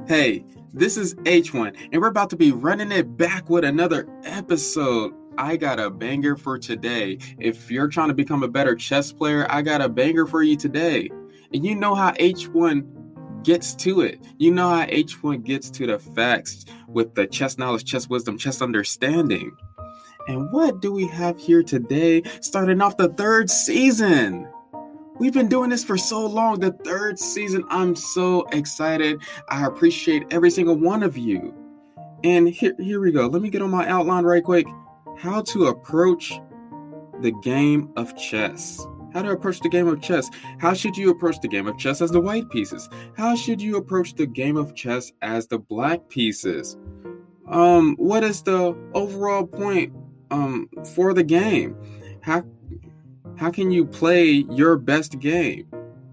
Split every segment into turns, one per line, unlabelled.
Hey, this is H1, and we're about to be running it back with another episode. I got a banger for today. If you're trying to become a better chess player, I got a banger for you today. And you know how H1 gets to it. You know how H1 gets to the facts with the chess knowledge, chess wisdom, chess understanding. And what do we have here today? Starting off the third season. We've been doing this for so long, the third season. I'm so excited. I appreciate every single one of you. And here we go. Let me get on my outline right quick. How to approach the game of chess. How to approach the game of chess. How should you approach the game of chess as the white pieces? How should you approach the game of chess as the black pieces? What is the overall point for the game? How can you play your best game?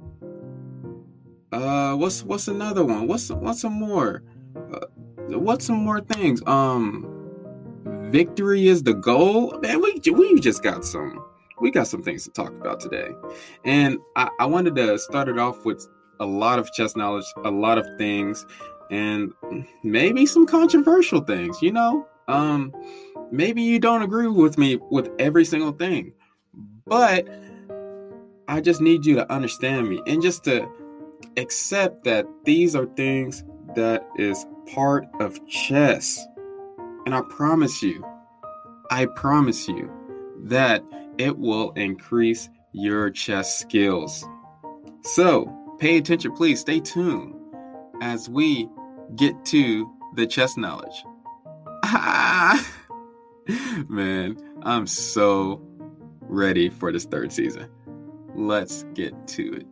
What's another one? What's some more? What's some more things? Victory is the goal. Man, we just got some things to talk about today, and I wanted to start it off with a lot of chess knowledge, a lot of things, and maybe some controversial things. You know, maybe you don't agree with me with every single thing. But I just need you to understand me and just to accept that these are things that is part of chess. And I promise you that it will increase your chess skills. So pay attention, please. Stay tuned as we get to the chess knowledge. Man, I'm so ready for this third season. Let's get to it.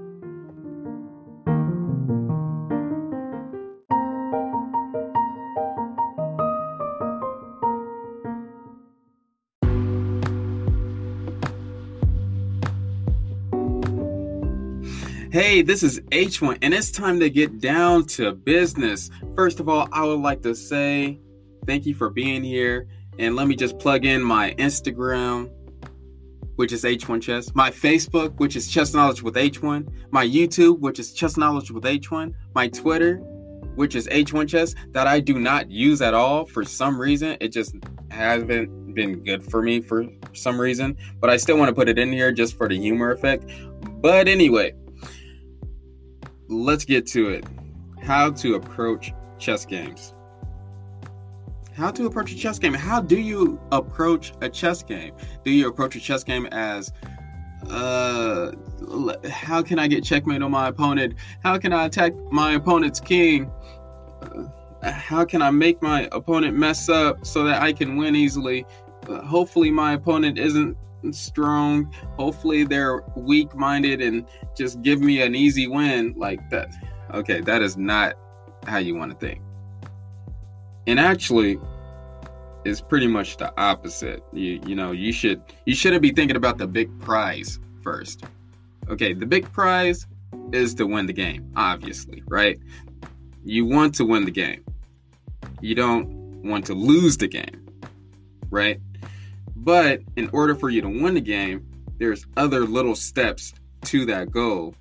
Hey, this is H1, and it's time to get down to business. First of all, I would like to say thank you for being here, and let me just plug in my Instagram, which is H1 Chess, my Facebook, which is Chess Knowledge with H1, my YouTube, which is Chess Knowledge with H1, my Twitter, which is H1 Chess, that I do not use at all for some reason. It just hasn't been good for me for some reason, but I still want to put it in here just for the humor effect. But anyway, let's get to it. How to approach chess games. How to approach a chess game. How do you approach a chess game? Do you approach a chess game as, how can I get checkmate on my opponent? How can I attack my opponent's king? How can I make my opponent mess up so that I can win easily? Hopefully my opponent isn't strong. Hopefully they're weak-minded and just give me an easy win like that. Okay, that is not how you want to think. And actually, it's pretty much the opposite. You shouldn't be thinking about the big prize first. Okay, the big prize is to win the game, obviously, right? You want to win the game. You don't want to lose the game, right? But in order for you to win the game, there's other little steps to that goal.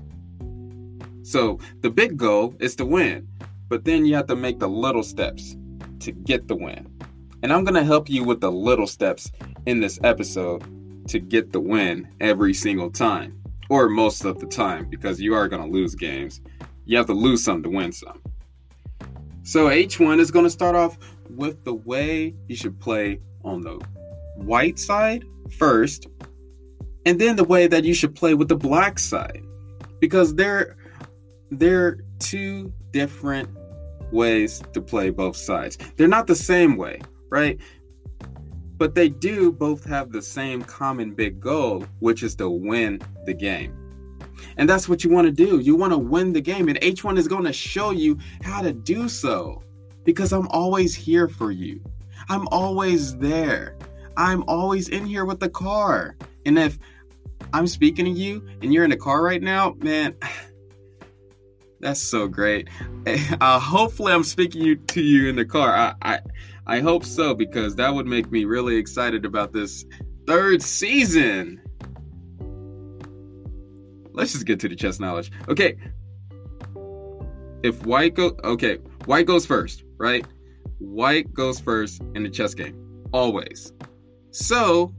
So the big goal is to win, but then you have to make the little steps to get the win. And I'm going to help you with the little steps in this episode to get the win every single time, or most of the time, because you are going to lose games. You have to lose some to win some. So H1 is going to start off with the way you should play on the white side first, and then the way that you should play with the black side, because they're two different ways to play both sides. They're not the same way, right? But they do both have the same common big goal, which is to win the game. And that's what you want to do. You want to win the game, and H1 is going to show you how to do so, because I'm always here for you. I'm always there. I'm always in here with the car. And if I'm speaking to you and you're in the car right now, man, that's so great. Hopefully I'm speaking to you in the car. I hope so, because that would make me really excited about this third season. Let's just get to the chess knowledge. Okay. if white goes first, right? White goes first in the chess game, always. So,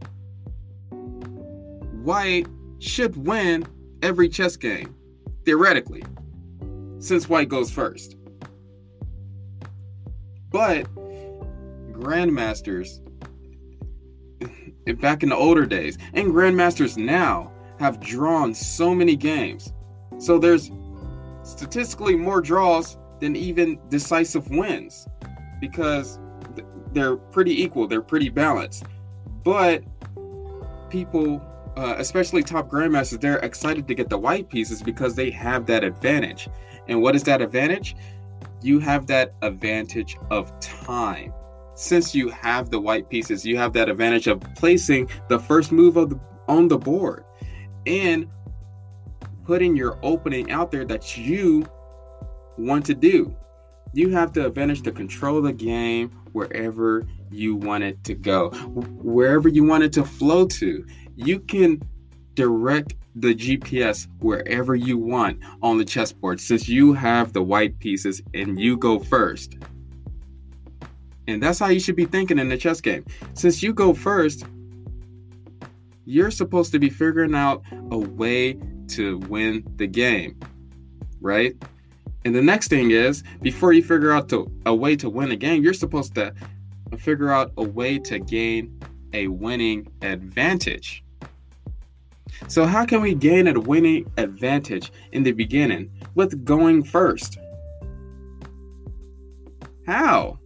white should win every chess game, theoretically, since white goes first. But grandmasters, back in the older days, and grandmasters now have drawn so many games. So there's statistically more draws than even decisive wins, because they're pretty equal, they're pretty balanced. But people, especially top grandmasters, they're excited to get the white pieces because they have that advantage. And what is that advantage? You have that advantage of time. Since you have the white pieces, you have that advantage of placing the first move on the board and putting your opening out there that you want to do. You have the advantage to control the game wherever you want it to go, wherever you want it to flow to. You can direct the GPS wherever you want on the chessboard, since you have the white pieces and you go first. And that's how you should be thinking in the chess game. Since you go first, you're supposed to be figuring out a way to win the game, right? And the next thing is, before you figure out a way to win a game, you're supposed to figure out a way to gain a winning advantage. So how can we gain a winning advantage in the beginning with going first? How?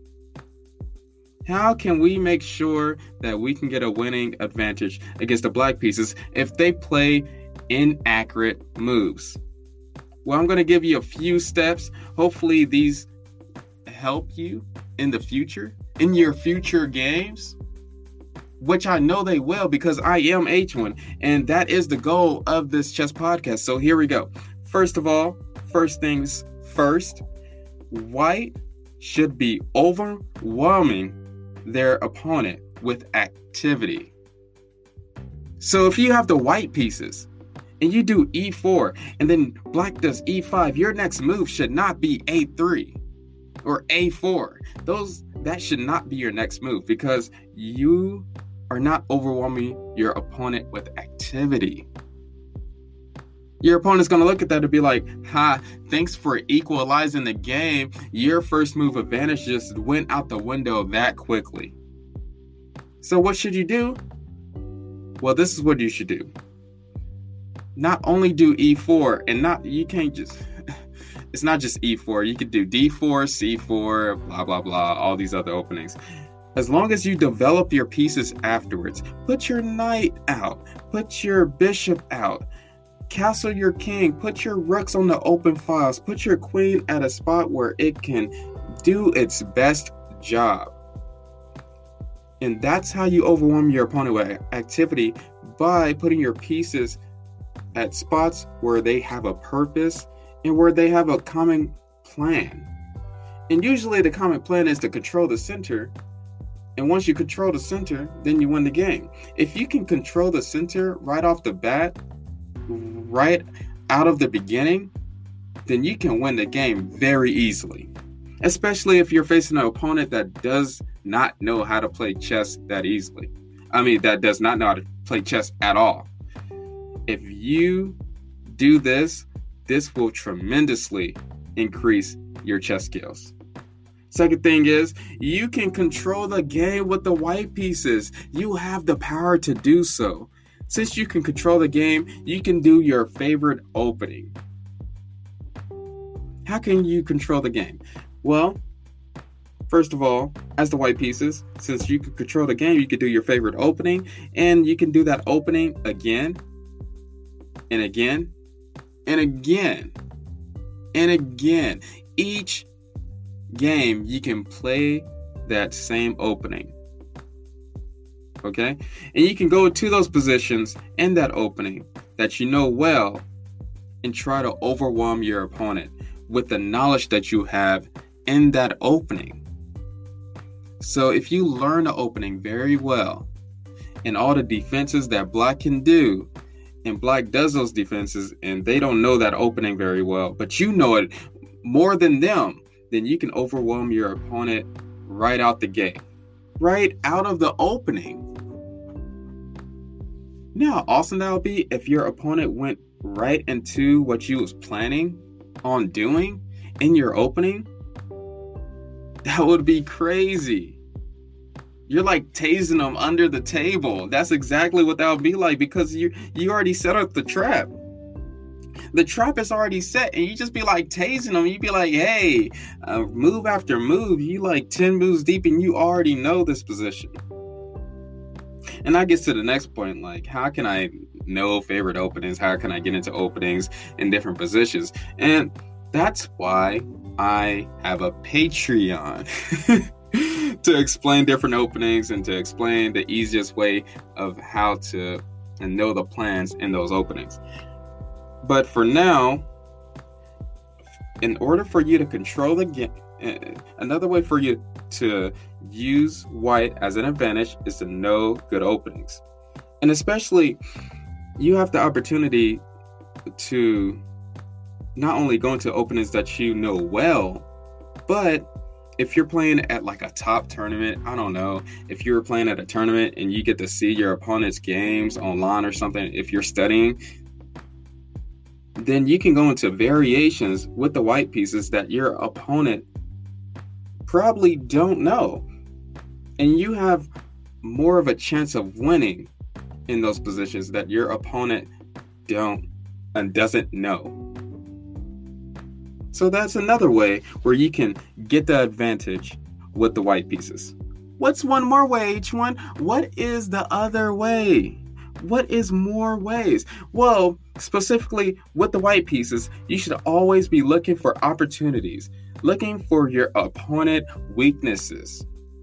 How can we make sure that we can get a winning advantage against the black pieces if they play inaccurate moves? Well, I'm going to give you a few steps. Hopefully these help you in the future, in your future games, which I know they will, because I am H1, and that is the goal of this chess podcast. So here we go. First of all, first things first, white should be overwhelming their opponent with activity. So if you have the white pieces and you do e4 and then black does e5, your next move should not be a3 or a4. That should not be your next move, because you are not overwhelming your opponent with activity. Your opponent's going to look at that and be like, thanks for equalizing the game. Your first move advantage just went out the window that quickly. So what should you do? Well, this is what you should do. Not only do e4, and you can't just, it's not just e4. You could do d4, c4, blah, blah, blah, all these other openings. As long as you develop your pieces afterwards, put your knight out, put your bishop out, castle your king, put your rooks on the open files, put your queen at a spot where it can do its best job. And that's how you overwhelm your opponent with activity, by putting your pieces at spots where they have a purpose and where they have a common plan. And usually the common plan is to control the center. And once you control the center, then you win the game. If you can control the center right off the bat, right out of the beginning, then you can win the game very easily. Especially if you're facing an opponent that does not know how to play chess that easily. That does not know how to play chess at all. If you do this will tremendously increase your chess skills. Second thing is, you can control the game with the white pieces. You have the power to do so. Since you can control the game, you can do your favorite opening. How can you control the game? Well, first of all, as the white pieces, since you can control the game, you can do your favorite opening, and you can do that opening again and again and again and again. Each game, you can play that same opening. Okay? And you can go to those positions in that opening that you know well and try to overwhelm your opponent with the knowledge that you have in that opening. So if you learn the opening very well and all the defenses that black can do, and black does those defenses and they don't know that opening very well, but you know it more than them, then you can overwhelm your opponent right out the gate, right out of the opening. You know how awesome that would be if your opponent went right into what you was planning on doing in your opening? That would be crazy. You're like tasing them under the table. That's exactly what that would be like, because you already set up the trap. The trap is already set, and you just be like tasing them. You be like, hey, move after move. You like 10 moves deep, and you already know this position. And that gets to the next point, like, how can I know favorite openings? How can I get into openings in different positions? And that's why I have a Patreon to explain different openings and to explain the easiest way of how to and know the plans in those openings. But for now, in order for you to control the game, another way for you to use white as an advantage is to know good openings. And especially, you have the opportunity to not only go into openings that you know well, but if you're playing at like a top tournament, I don't know, if you're playing at a tournament and you get to see your opponent's games online or something, if you're studying, then you can go into variations with the white pieces that your opponent probably don't know. And you have more of a chance of winning in those positions that your opponent doesn't know. So that's another way where you can get the advantage with the white pieces. What's one more way, H1? What is the other way? What is more ways? Well, specifically with the white pieces, you should always be looking for opportunities, looking for your opponent weaknesses.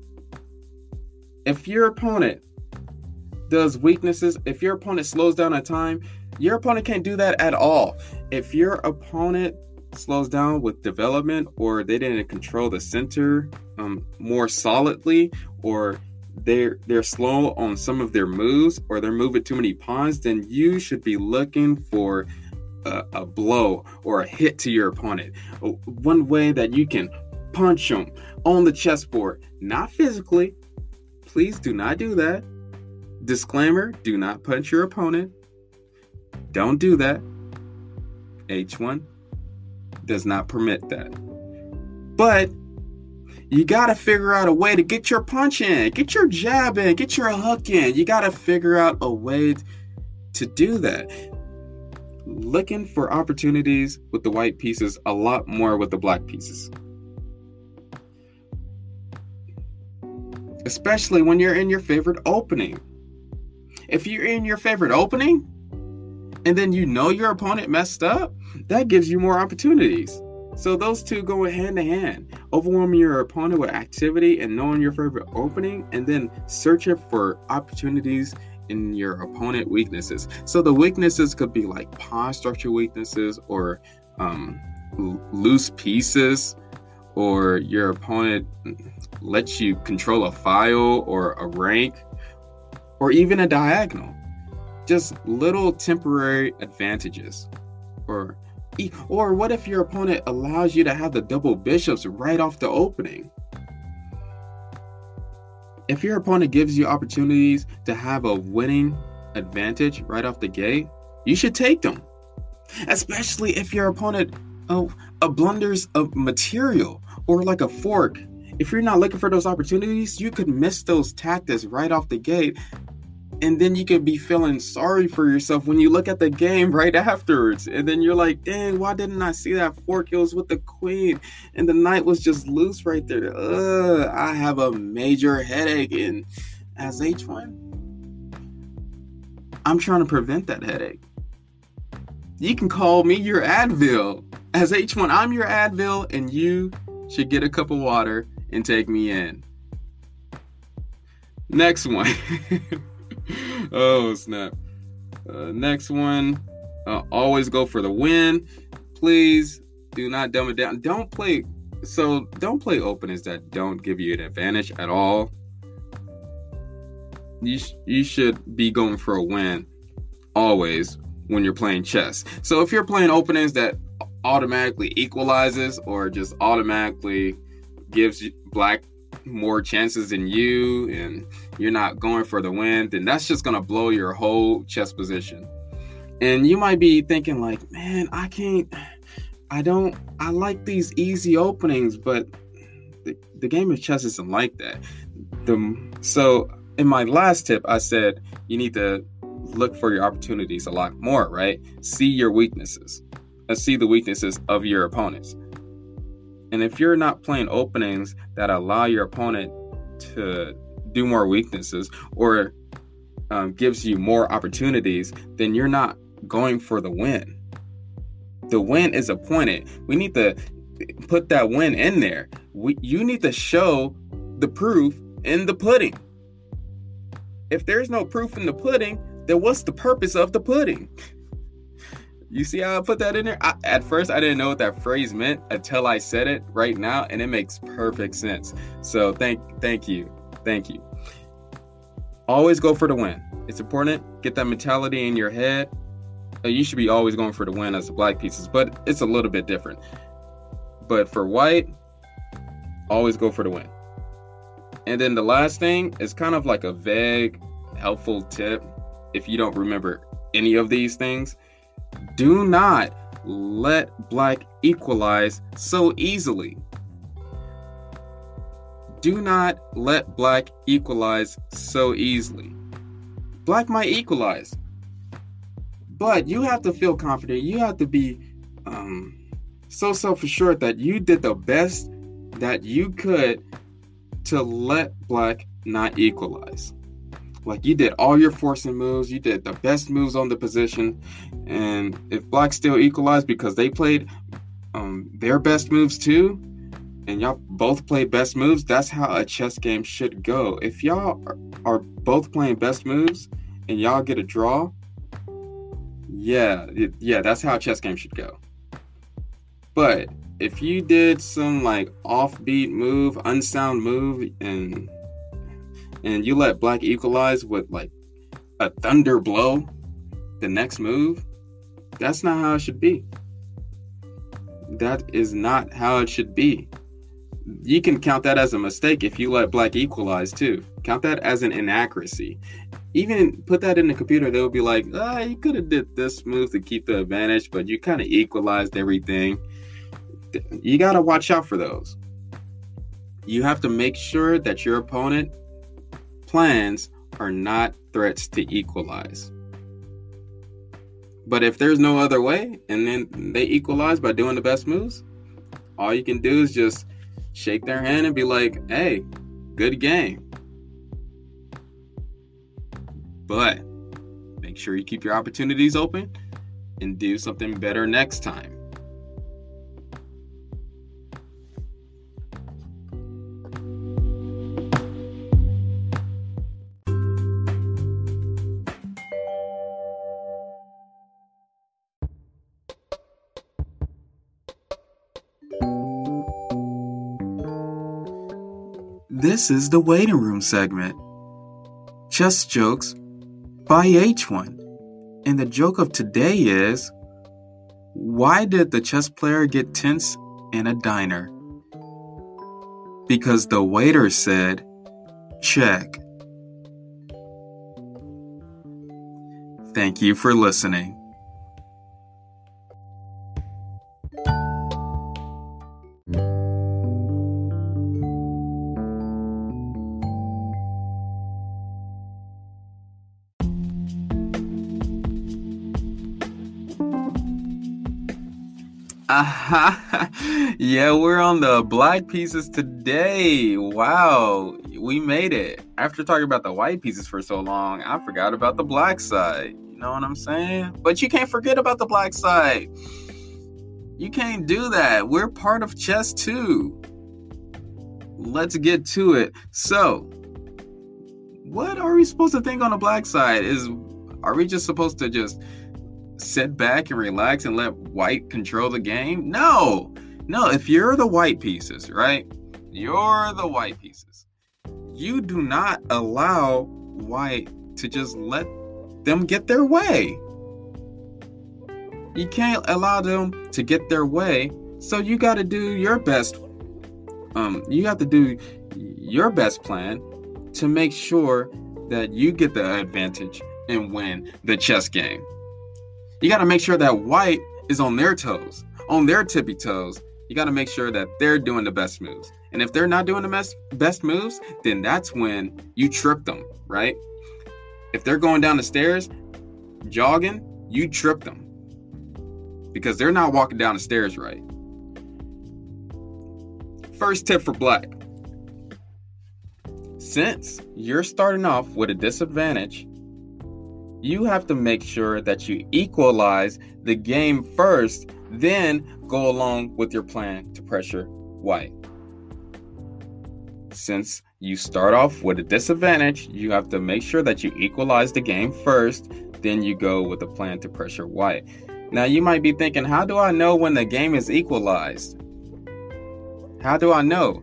If your opponent does weaknesses, if your opponent slows down on time, your opponent can't do that at all. If your opponent slows down with development, or they didn't control the center more solidly, or they're slow on some of their moves, or they're moving too many pawns, then you should be looking for a blow or a hit to your opponent. One way that you can punch them on the chessboard, not physically. Please do not do that. Disclaimer, do not punch your opponent. Don't do that. H1 does not permit that. But you got to figure out a way to get your punch in, get your jab in, get your hook in. You got to figure out a way to do that. Looking for opportunities with the white pieces, a lot more with the black pieces. Especially when you're in your favorite opening. If you're in your favorite opening, and then you know your opponent messed up, that gives you more opportunities. So those two go hand in hand. Overwhelming your opponent with activity and knowing your favorite opening, and then searching for opportunities in your opponent weaknesses. So the weaknesses could be like pawn structure weaknesses, or loose pieces, or your opponent lets you control a file or a rank, or even a diagonal. Just little temporary advantages. Or what if your opponent allows you to have the double bishops right off the opening? If your opponent gives you opportunities to have a winning advantage right off the gate, you should take them. Especially if your opponent blunders a material or like a fork. If you're not looking for those opportunities, you could miss those tactics right off the gate. And then you could be feeling sorry for yourself when you look at the game right afterwards. And then you're like, dang, why didn't I see that fork? It was with the queen. And the knight was just loose right there. I have a major headache. And as H1, I'm trying to prevent that headache. You can call me your Advil. As H1, I'm your Advil, and you should get a cup of water and take me in. Next one. Oh, snap. Next one. Always go for the win. Please do not dumb it down. Don't play openings that don't give you an advantage at all. You should be going for a win always when you're playing chess. So if you're playing openings that automatically equalizes or just automatically gives black more chances than you, and you're not going for the win, then that's just going to blow your whole chess position. And you might be thinking like, man, I like these easy openings, but the game of chess isn't like that. So in my last tip, I said you need to look for your opportunities a lot more, right? See your weaknesses. See the weaknesses of your opponents. And if you're not playing openings that allow your opponent to do more weaknesses or gives you more opportunities, then you're not going for the win. The win is appointed. We need to put that win in there. You need to show the proof in the pudding. If there's no proof in the pudding, then what's the purpose of the pudding? You see how I put that in there? At first, I didn't know what that phrase meant until I said it right now, and it makes perfect sense. So thank you. Always go for the win. It's important. Get that mentality in your head. You should be always going for the win as the black pieces, but it's a little bit different. But for white, always go for the win. And then the last thing is kind of like a vague, helpful tip. If you don't remember any of these things, do not let black equalize so easily. Do not let black equalize so easily. Black might equalize, but you have to feel confident. You have to be so self-assured that you did the best that you could to let black not equalize. Like, you did all your forcing moves, you did the best moves on the position, and if black still equalized because they played their best moves too, and y'all both played best moves, that's how a chess game should go. If y'all are both playing best moves and y'all get a draw, yeah, that's how a chess game should go. But if you did some like offbeat move, unsound move, and you let black equalize with like a thunder blow the next move, that's not how it should be. That is not how it should be. You can count that as a mistake if you let black equalize too. Count that as an inaccuracy. Even put that in the computer, they'll be like, you could have did this move to keep the advantage, but you kind of equalized everything. You got to watch out for those. You have to make sure that your opponent plans are not threats to equalize. But if there's no other way and then they equalize by doing the best moves, all you can do is just shake their hand and be like, hey, good game. But make sure you keep your opportunities open and do something better next time. This is the waiting room segment. Chess jokes by H1. And the joke of today is, why did the chess player get tense in a diner? Because the waiter said, check. Thank you for listening. Yeah, we're on the black pieces today. Wow, we made it. After talking about the white pieces for so long, I forgot about the black side. You know what I'm saying? But you can't forget about the black side. You can't do that. We're part of chess too. Let's get to it. So, what are we supposed to think on the black side? Are we just supposed to just sit back and relax and let white control the game? No, if you're the white pieces, right? You're the white pieces. You do not allow white to just let them get their way. You can't allow them to get their way. So you got to do your best. You have to do your best plan to make sure that you get the advantage and win the chess game. You got to make sure that white is on their toes, on their tippy toes. You got to make sure that they're doing the best moves. And if they're not doing the best moves, then that's when you trip them, right? If they're going down the stairs, jogging, you trip them. Because they're not walking down the stairs right. First tip for black. Since you're starting off with a disadvantage, you have to make sure that you equalize the game first, then go along with your plan to pressure white. Since you start off with a disadvantage, you have to make sure that you equalize the game first, then you go with a plan to pressure white. Now you might be thinking, how do I know when the game is equalized? How do I know?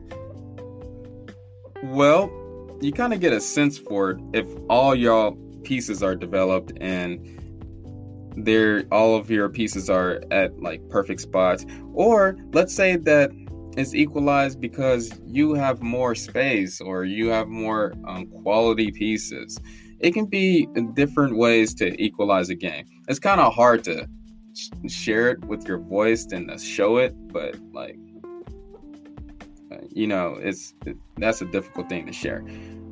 Well, you kind of get a sense for it if all your pieces are developed and all of your pieces are at like perfect spots. Or let's say that it's equalized because you have more space or you have more quality pieces. It can be different ways to equalize a game. It's kind of hard to share it with your voice and to show it, but like, that's a difficult thing to share.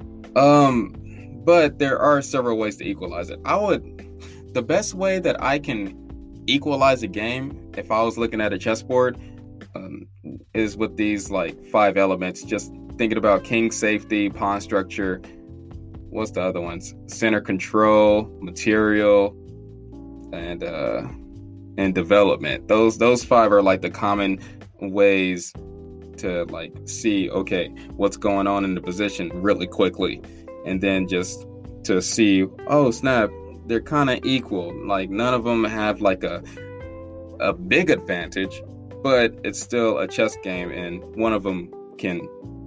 But there are several ways to equalize it. The best way that I can equalize a game, if I was looking at a chessboard, is with these like 5 elements. Just thinking about king safety, pawn structure. What's the other ones? Center control, material, and development. Those 5 are like the common ways to like see, okay, what's going on in the position really quickly. And then just to see, oh snap, they're kind of equal. Like none of them have like a big advantage, but it's still a chess game, and one of them can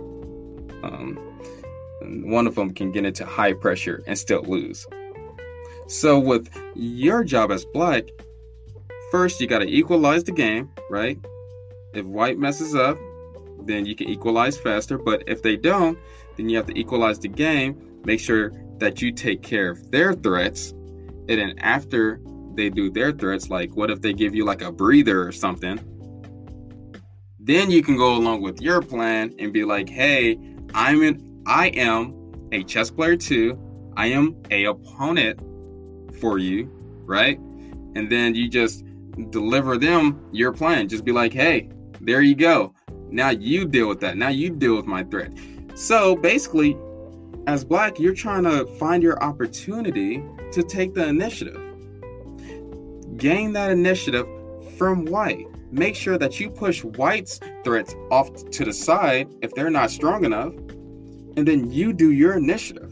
get into high pressure and still lose. So with your job as black, first you got to equalize the game, right? If white messes up, then you can equalize faster. But if they don't, then you have to equalize the game. Make sure that you take care of their threats. And then after they do their threats, like what if they give you like a breather or something? Then you can go along with your plan and be like, hey, I am a chess player too. I am a opponent for you, right? And then you just deliver them your plan. Just be like, hey, there you go. Now you deal with that. Now you deal with my threat. So basically, as black, you're trying to find your opportunity to take the initiative. Gain that initiative from white. Make sure that you push white's threats off to the side if they're not strong enough. And then you do your initiative.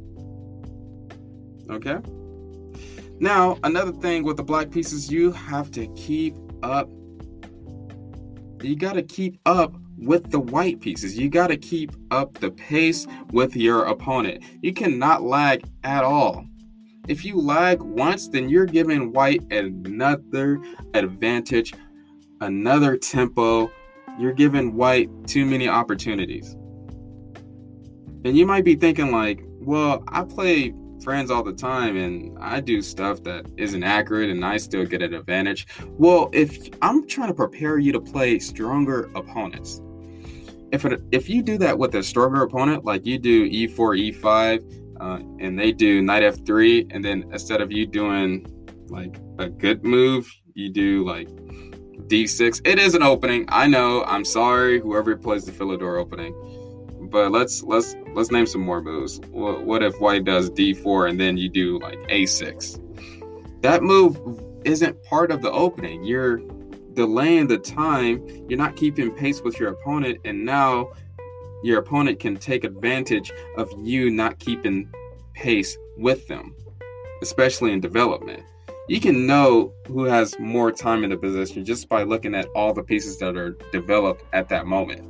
Okay? Now, another thing with the black pieces, you have to keep up. You got to keep up with the white pieces. You got to keep up the pace with your opponent. You cannot lag at all. If you lag once, then you're giving white another advantage, another tempo. You're giving white too many opportunities. And you might be thinking like, well, I play friends all the time and I do stuff that isn't accurate and I still get an advantage. Well, if I'm trying to prepare you to play stronger opponents, if you do that with a stronger opponent, like you do e4, e5, and they do knight f3, and then instead of you doing like a good move, you do like d6. It is an opening. I know. I'm sorry, whoever plays the Philidor opening. But let's name some more moves. What if white does d4 and then you do like a6? That move isn't part of the opening. You're delaying the time. You're not keeping pace with your opponent, and now your opponent can take advantage of you not keeping pace with them, especially in development. You can know who has more time in the position just by looking at all the pieces that are developed at that moment.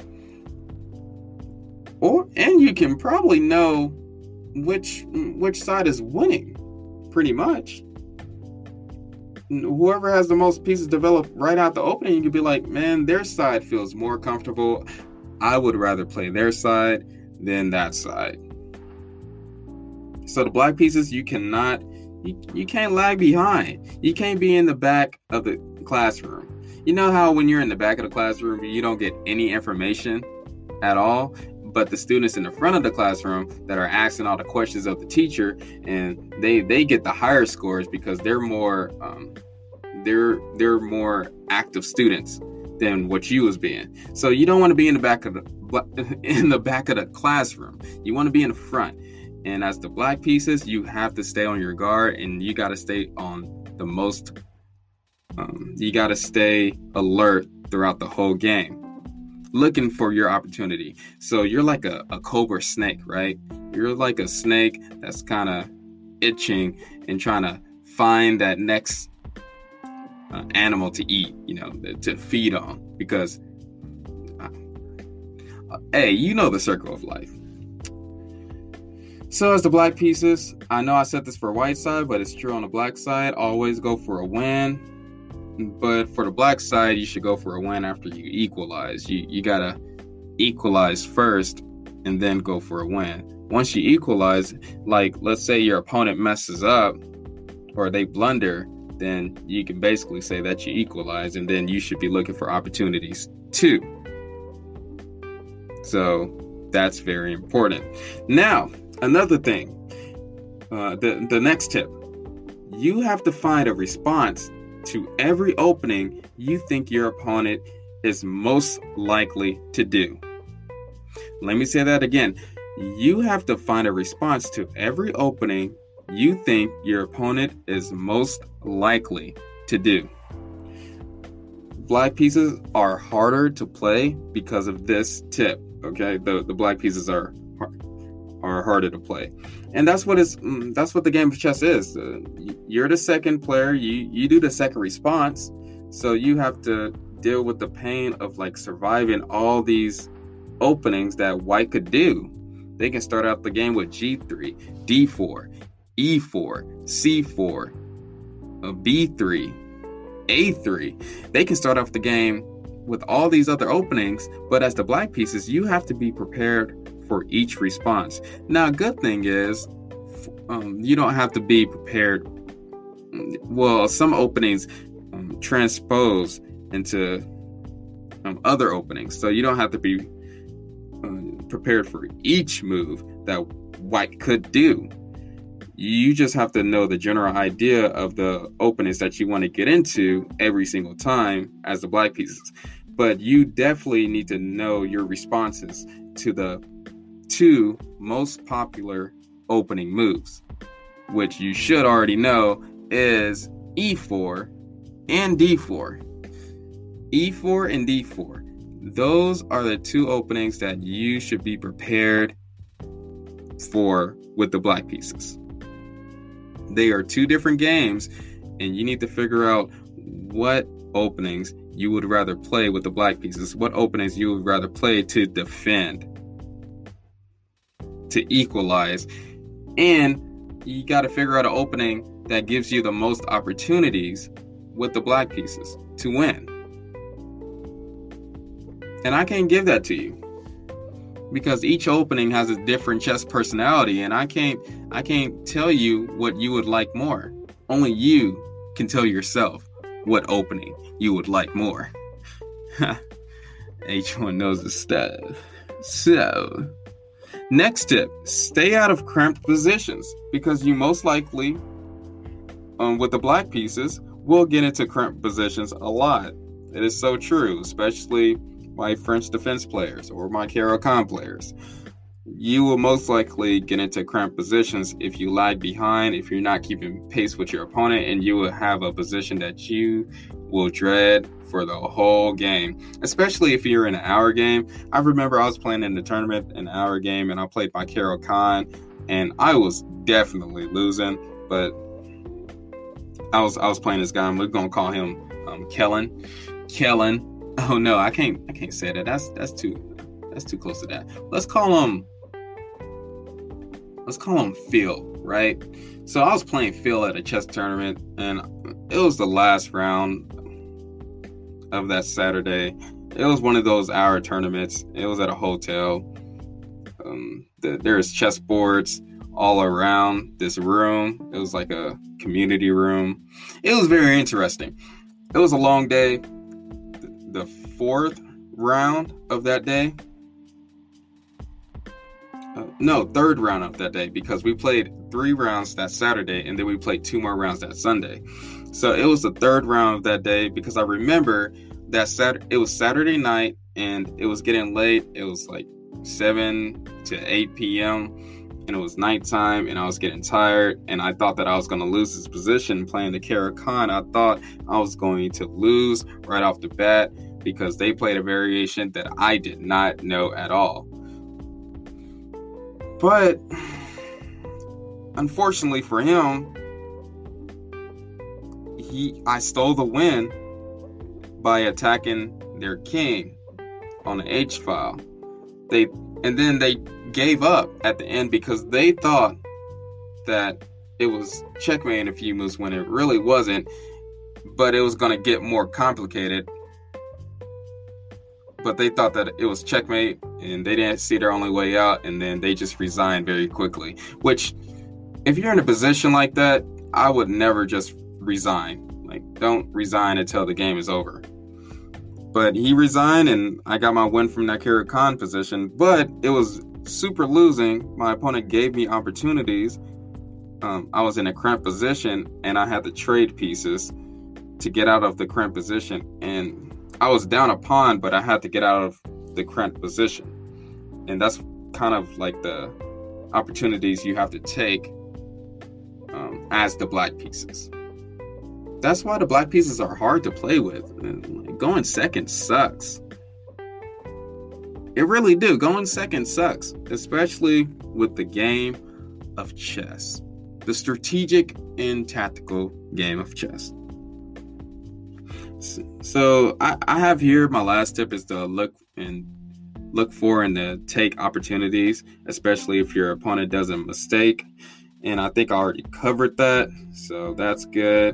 And you can probably know which side is winning, pretty much. whoever has the most pieces developed right out the opening, you could be like, man, their side feels more comfortable. I would rather play their side than that side. So the black pieces, you can't lag behind. You can't be in the back of the classroom. You know how when you're in the back of the classroom, you don't get any information at all, but the students in the front of the classroom that are asking all the questions of the teacher, and they get the higher scores because they're more active students than what you was being. So you don't want to be in the back of the classroom. You want to be in the front. And as the black pieces, you have to stay on your guard, and you got to stay on the most. You got to stay alert throughout the whole game, looking for your opportunity. So you're like a cobra snake, right? You're like a snake that's kind of itching and trying to find that next animal to eat, to feed on. Because, hey, you know the circle of life. So as the black pieces, I know I said this for white side, but it's true on the black side. Always go for a win. But for the black side, you should go for a win after you equalize. You gotta equalize first and then go for a win. Once you equalize, like let's say your opponent messes up or they blunder, then you can basically say that you equalize, and then you should be looking for opportunities too. So that's very important. Now, another thing, the next tip, you have to find a response to every opening you think your opponent is most likely to do. Let me say that again. You have to find a response to every opening you think your opponent is most likely to do. Black pieces are harder to play because of this tip, okay? The black pieces are harder to play. And that's what the game of chess is. You're the second player. You do the second response. So you have to deal with the pain of like surviving all these openings that white could do. They can start out the game with G3, D4, E4, C4, B3, A3. They can start off the game with all these other openings, but as the black pieces, you have to be prepared for each response. Now, a good thing is you don't have to be prepared. Well, some openings transpose into other openings, so you don't have to be prepared for each move that white could do. You just have to know the general idea of the openings that you want to get into every single time as the black pieces. But you definitely need to know your responses to the two most popular opening moves, which you should already know is E4 and D4. E4 and D4. Those are the two openings that you should be prepared for with the black pieces. They are two different games, and you need to figure out what openings you would rather play with the black pieces, what openings you would rather play to defend, to equalize, and you got to figure out an opening that gives you the most opportunities with the black pieces to win. And I can't give that to you because each opening has a different chess personality, and I can't tell you what you would like more. Only you can tell yourself what opening you would like more. H1 knows his stuff. So, next tip, stay out of cramped positions because you most likely, with the black pieces, will get into cramped positions a lot. It is so true, especially my French defense players or my Caro-Kann players. You will most likely get into cramped positions if you lag behind, if you're not keeping pace with your opponent, and you will have a position that you will dread for the whole game, especially if you're in an hour game. I remember I was playing in the tournament, an hour game, and I played my Caro-Kann, and I was definitely losing, but I was playing this guy. We're gonna call him Kellen. Oh no, I can't say that. That's too close to that. Let's call him Phil, right? So I was playing Phil at a chess tournament, and it was the last round of that Saturday. It was one of those hour tournaments. It was at a hotel. There's chessboards all around this room. It was like a community room. It was very interesting. It was a long day. The fourth round of that day. Third round of that day, because we played 3 rounds that Saturday, and then we played 2 more rounds that Sunday. So it was the third round of that day, because I remember that it was Saturday night, and it was getting late. It was like 7 to 8 p.m., and it was nighttime, and I was getting tired, and I thought that I was going to lose this position playing the Caro-Kann. I thought I was going to lose right off the bat, because they played a variation that I did not know at all. But unfortunately for him, I stole the win by attacking their king on the H file. And then they gave up at the end, because they thought that it was checkmate in a few moves when it really wasn't, but it was going to get more complicated. But they thought that it was checkmate, and they didn't see their only way out, and then they just resigned very quickly. Which, if you're in a position like that, I would never just resign. Like, don't resign until the game is over. But he resigned, and I got my win from that Caro-Kann position. But it was super losing. My opponent gave me opportunities. I was in a cramped position, and I had to trade pieces to get out of the cramped position. And I was down a pawn, but I had to get out of the cramped position. And that's kind of like the opportunities you have to take as the black pieces. That's why the black pieces are hard to play with. And going second sucks. It really do. Going second sucks, especially with the game of chess. The strategic and tactical game of chess. So I have here, my last tip is to look for and to take opportunities, especially if your opponent does a mistake. And I think I already covered that, so that's good.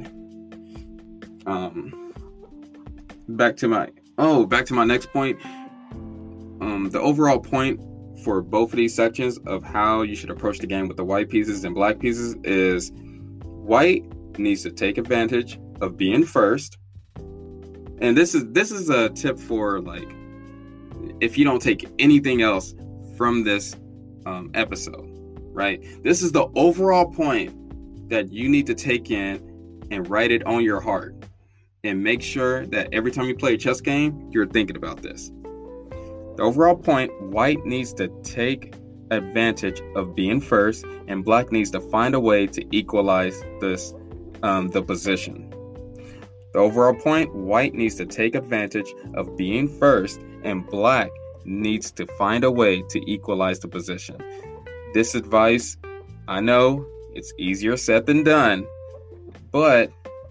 Back to my next point. The overall point for both of these sections of how you should approach the game with the white pieces and black pieces is white needs to take advantage of being first. And this is a tip for, like, if you don't take anything else from this episode, right? This is the overall point that you need to take in and write it on your heart. And make sure that every time you play a chess game, you're thinking about this. The overall point, white needs to take advantage of being first, and black needs to find a way to equalize the position. The overall point, white needs to take advantage of being first, and black needs to find a way to equalize the position. This advice, I know it's easier said than done, but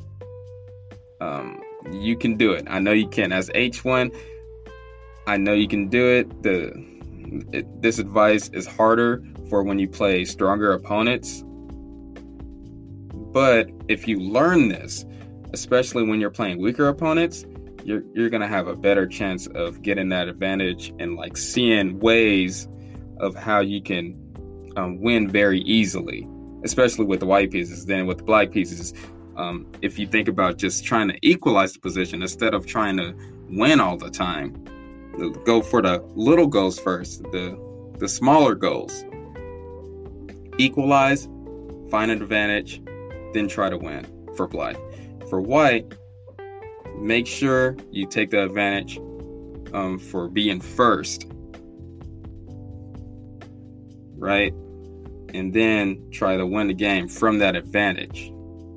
you can do it. I know you can. As H1, I know you can do it. This advice is harder for when you play stronger opponents. But if you learn this, especially when you're playing weaker opponents, you're going to have a better chance of getting that advantage and, like, seeing ways of how you can win very easily, especially with the white pieces. Then with the black pieces, if you think about just trying to equalize the position instead of trying to win all the time, go for the little goals first, the smaller goals. Equalize, find an advantage, then try to win for black. For white, make sure you take the advantage for being first, right? And then try to win the game from that advantage.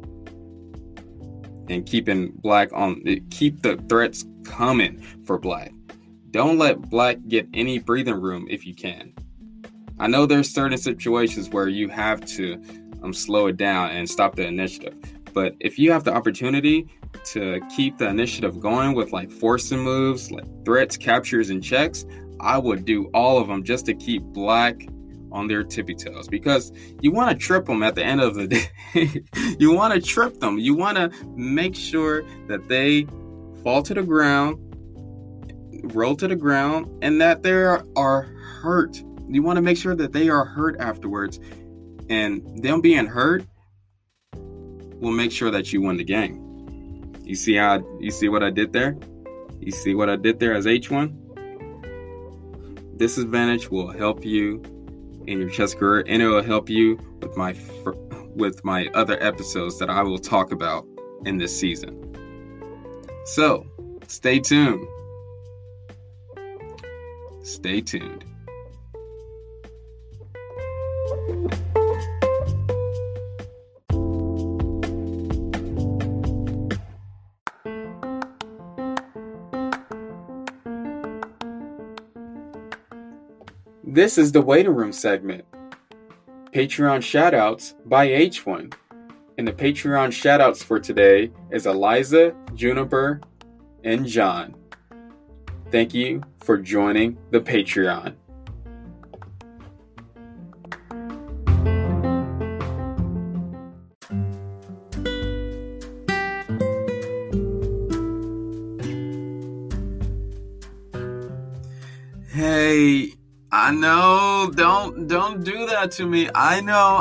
And keep the threats coming for black. Don't let black get any breathing room if you can. I know there's certain situations where you have to slow it down and stop the initiative. But if you have the opportunity to keep the initiative going with, like, forcing moves, like threats, captures, and checks, I would do all of them just to keep black on their tippy toes, because you want to trip them at the end of the day. You want to trip them. You want to make sure that they fall to the ground, roll to the ground, and that they are hurt. You want to make sure that they are hurt afterwards, and them being hurt will make sure that you win the game. You see what I did there? You see what I did there as H1? This advantage will help you in your chess career, and it will help you with my other episodes that I will talk about in this season. So, stay tuned. Stay tuned. This is the waiting room segment. Patreon shoutouts by H1. And the Patreon shoutouts for today is Eliza, Juniper, and John. Thank you for joining the Patreon. Hey, I know, don't do that to me. I know.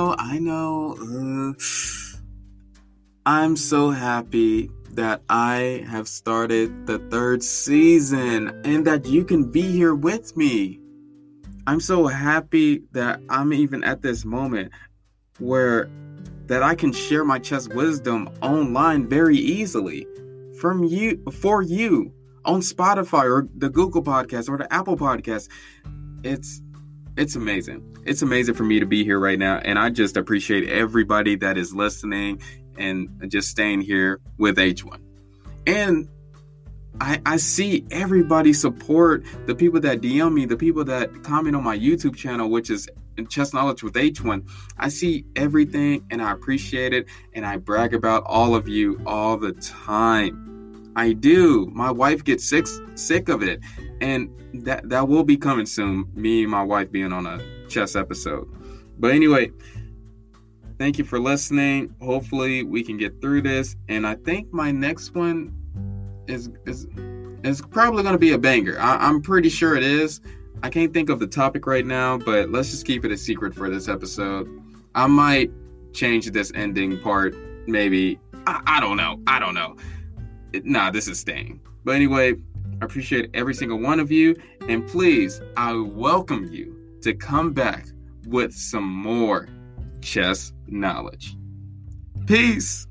I'm so happy that I have started the 3rd season and that you can be here with me. I'm so happy that I'm even at this moment where that I can share my chess wisdom online very easily for you on Spotify or the Google Podcast or the Apple Podcast. It's amazing. It's amazing for me to be here right now, and I just appreciate everybody that is listening and just staying here with H1. And I see everybody support, the people that DM me, the people that comment on my YouTube channel, which is Chess Knowledge with H1. I see everything and I appreciate it, and I brag about all of you all the time. I do. My wife gets sick of it, and that will be coming soon, me and my wife being on a chess episode. But anyway, thank you for listening. Hopefully we can get through this, and I think my next one is probably going to be a banger. I'm pretty sure it is. I can't think of the topic right now, but let's just keep it a secret for this episode. I might change this ending part, maybe. I don't know. Nah, this is staying. But anyway, I appreciate every single one of you. And please, I welcome you to come back with some more chess knowledge. Peace.